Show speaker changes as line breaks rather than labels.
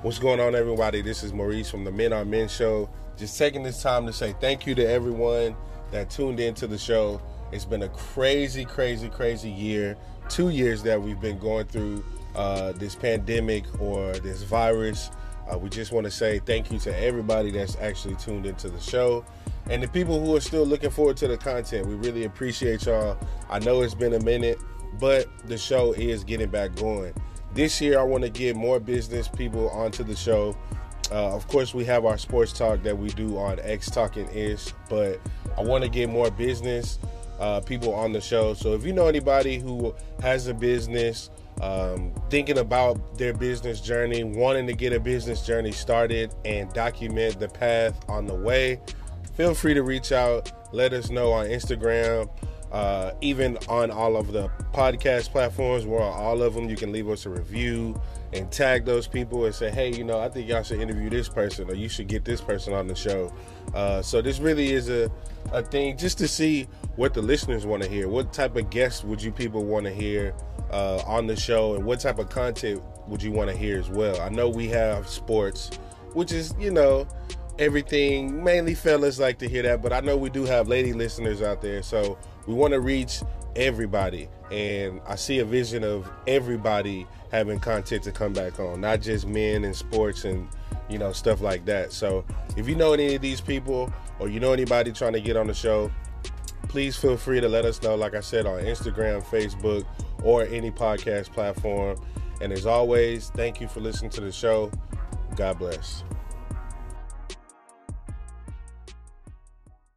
What's going on, everybody? This is Maurice from the Men on Men Show. Just taking this time to say thank you to everyone that tuned into the show. It's been a crazy year. 2 years that we've been going through this pandemic or this virus. We just want to say thank you to everybody that's actually tuned into the show. And the people who are still looking forward to the content, we really appreciate y'all. I know it's been a minute, but the show is getting back going. This year, I want to get more business people onto the show. Of course, we have our sports talk that we do on X Talking Ish, but I want to get more business people on the show. So if you know anybody who has a business, thinking about their business journey, wanting to get a business journey started and document the path on the way, feel free to reach out. Let us know on Instagram, even on all of the podcast platforms. We're on all of them. You can leave us a review and tag those people and say, hey, I think y'all should interview this person, or you should get this person on the show. So this really is a thing just to see what the listeners want to hear. What type of guests would you people want to hear on the show, and what type of content would you want to hear as well? I know we have sports, which is, everything. Mainly fellas like to hear that, but I know we do have lady listeners out there, so we want to reach everybody. And I see a vision of everybody having content to come back on, not just men and sports and stuff like that. So if you know any of these people, or you know anybody trying to get on the show, please feel free to let us know, like I said, on Instagram, Facebook, or any podcast platform. And as always, thank you for listening to the show. God bless.